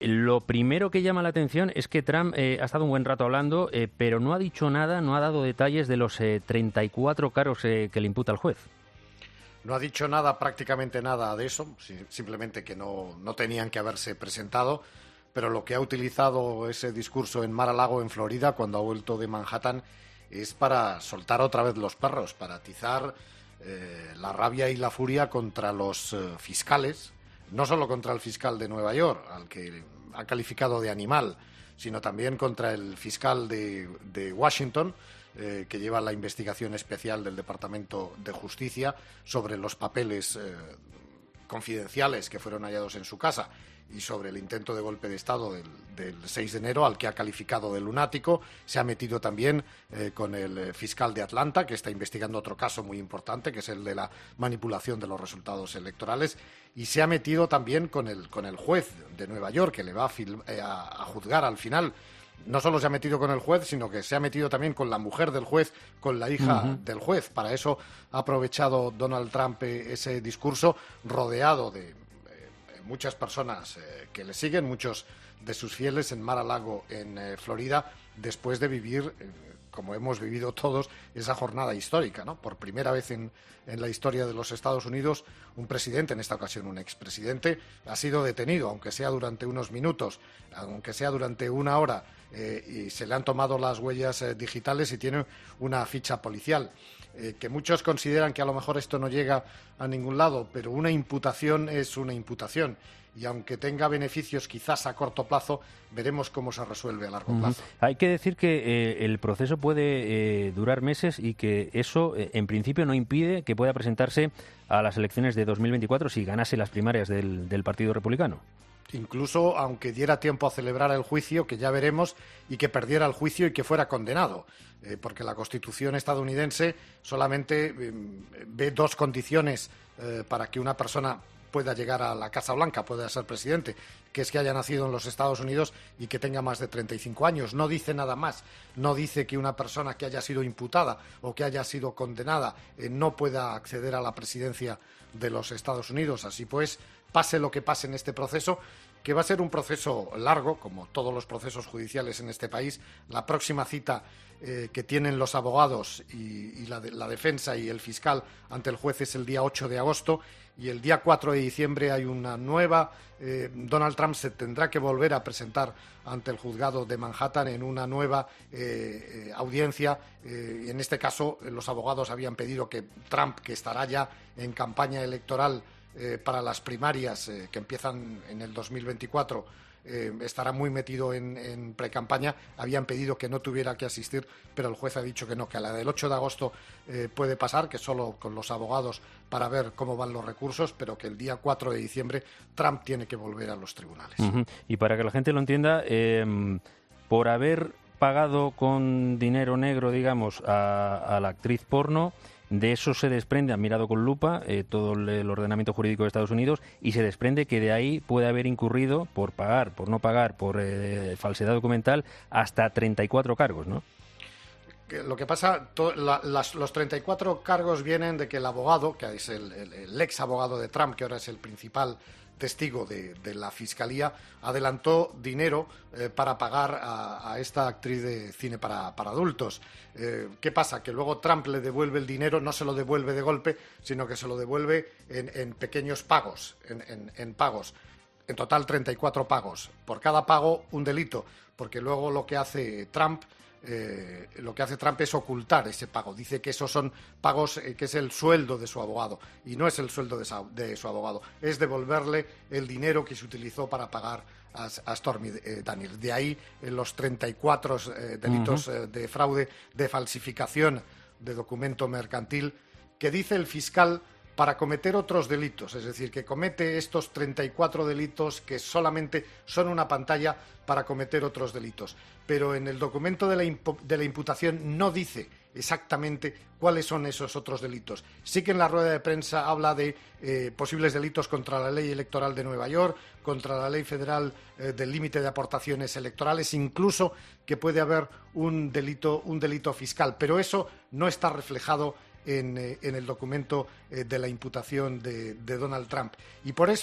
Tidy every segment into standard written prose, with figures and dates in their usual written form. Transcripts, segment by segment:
Lo primero que llama la atención es que Trump ha estado un buen rato hablando, pero no ha dicho nada, no ha dado detalles de los 34 cargos que le imputa el juez. No ha dicho nada, prácticamente nada de eso, simplemente que no tenían que haberse presentado, pero lo que ha utilizado ese discurso en Mar-a-Lago, en Florida, cuando ha vuelto de Manhattan, es para soltar otra vez los perros, para atizar la rabia y la furia contra los fiscales, no solo contra el fiscal de Nueva York, al que ha calificado de animal, sino también contra el fiscal de Washington, que lleva la investigación especial del Departamento de Justicia sobre los papeles confidenciales que fueron hallados en su casa y sobre el intento de golpe de Estado del 6 de enero, al que ha calificado de lunático. Se ha metido también con el fiscal de Atlanta, que está investigando otro caso muy importante, que es el de la manipulación de los resultados electorales, y se ha metido también con el juez de Nueva York, que le va a juzgar al final. No solo se ha metido con el juez, sino que se ha metido también con la mujer del juez, con la hija del juez. Para eso ha aprovechado Donald Trump ese discurso, rodeado de muchas personas que le siguen, muchos de sus fieles en Mar-a-Lago, en Florida, después de vivir, como hemos vivido todos, esa jornada histórica, ¿no? Por primera vez en la historia de los Estados Unidos, un presidente, en esta ocasión un expresidente, ha sido detenido, aunque sea durante unos minutos, aunque sea durante una hora, y se le han tomado las huellas digitales y tiene una ficha policial. Que muchos consideran que a lo mejor esto no llega a ningún lado, pero una imputación es una imputación. Y aunque tenga beneficios quizás a corto plazo, veremos cómo se resuelve a largo plazo. Hay que decir que el proceso puede durar meses y que eso, en principio, no impide que pueda presentarse a las elecciones de 2024 si ganase las primarias del Partido Republicano. Incluso aunque diera tiempo a celebrar el juicio, que ya veremos, y que perdiera el juicio y que fuera condenado, porque la Constitución estadounidense solamente ve dos condiciones para que una persona pueda llegar a la Casa Blanca, pueda ser presidente, que es que haya nacido en los Estados Unidos y que tenga más de 35 años. No dice nada más. No dice que una persona que haya sido imputada o que haya sido condenada no pueda acceder a la presidencia de los Estados Unidos. Así pues, pase lo que pase en este proceso, que va a ser un proceso largo, como todos los procesos judiciales en este país. La próxima cita que tienen los abogados y la defensa y el fiscal ante el juez es el día 8 de agosto, y el día 4 de diciembre hay una nueva. Donald Trump se tendrá que volver a presentar ante el juzgado de Manhattan en una nueva audiencia. En este caso, los abogados habían pedido que Trump, que estará ya en campaña electoral para las primarias que empiezan en el 2024, estará muy metido en precampaña, habían pedido que no tuviera que asistir, pero el juez ha dicho que no, que a la del 8 de agosto puede pasar, que solo con los abogados para ver cómo van los recursos, pero que el día 4 de diciembre Trump tiene que volver a los tribunales. Y para que la gente lo entienda, por haber pagado con dinero negro, digamos, a la actriz porno, de eso se desprende, han mirado con lupa todo el ordenamiento jurídico de Estados Unidos, y se desprende que de ahí puede haber incurrido por pagar, por no pagar, por falsedad documental, hasta 34 cargos, ¿no? Lo que pasa, los 34 cargos vienen de que el abogado, que es el ex abogado de Trump, que ahora es el principal testigo de la Fiscalía, adelantó dinero para pagar a esta actriz de cine para adultos. ¿Qué pasa? Que luego Trump le devuelve el dinero, no se lo devuelve de golpe, sino que se lo devuelve en pequeños pagos, en pagos. En total 34 pagos. Por cada pago un delito, porque luego lo que hace Trump es ocultar ese pago. Dice que esos son pagos, que es el sueldo de su abogado, y no es el sueldo de su abogado, es devolverle el dinero que se utilizó para pagar a Stormy Daniels. De ahí los 34 delitos de fraude, de falsificación de documento mercantil, que dice el fiscal para cometer otros delitos, es decir, que comete estos 34 delitos que solamente son una pantalla para cometer otros delitos. Pero en el documento de la imputación no dice exactamente cuáles son esos otros delitos. Sí que en la rueda de prensa habla de posibles delitos contra la ley electoral de Nueva York, contra la ley federal del límite de aportaciones electorales, incluso que puede haber un delito fiscal, pero eso no está reflejado en el documento de la imputación de Donald Trump. Y por eso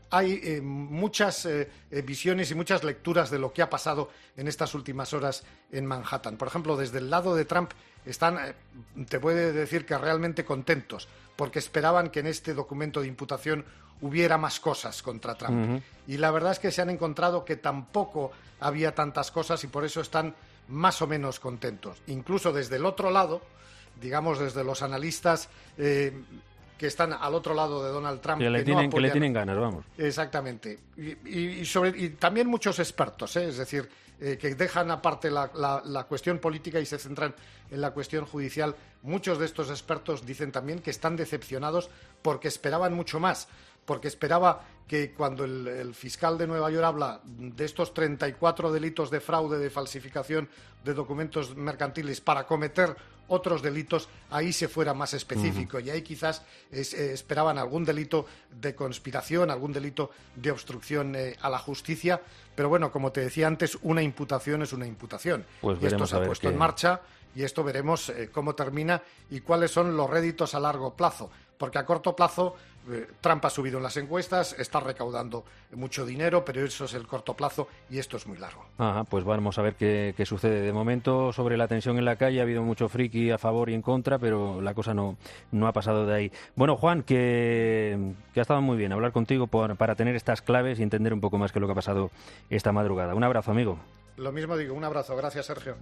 hay muchas visiones y muchas lecturas de lo que ha pasado en estas últimas horas en Manhattan. Por ejemplo, desde el lado de Trump están, te puede decir que realmente contentos, porque esperaban que en este documento de imputación hubiera más cosas contra Trump. Y la verdad es que se han encontrado que tampoco había tantas cosas y por eso están más o menos contentos. Incluso desde el otro lado, digamos desde los analistas que están al otro lado de Donald Trump. Que le tienen ganas, vamos. Exactamente. Y también muchos expertos, es decir, que dejan aparte la cuestión política y se centran en la cuestión judicial. Muchos de estos expertos dicen también que están decepcionados porque esperaban mucho más, porque esperaba que cuando el fiscal de Nueva York habla de estos 34 delitos de fraude, de falsificación de documentos mercantiles para cometer otros delitos, ahí se fuera más específico. Y ahí quizás esperaban algún delito de conspiración, algún delito de obstrucción a la justicia. Pero bueno, como te decía antes, una imputación es una imputación. Pues y esto se ha puesto en marcha y esto veremos cómo termina y cuáles son los réditos a largo plazo. Porque a corto plazo Trump ha subido en las encuestas, está recaudando mucho dinero, pero eso es el corto plazo y esto es muy largo. Pues vamos a ver qué sucede. De momento, sobre la tensión en la calle, ha habido mucho friki a favor y en contra, pero la cosa no ha pasado de ahí. Bueno, Juan, que ha estado muy bien hablar contigo para tener estas claves y entender un poco más qué es lo que ha pasado esta madrugada. Un abrazo, amigo. Lo mismo digo, un abrazo. Gracias, Sergio.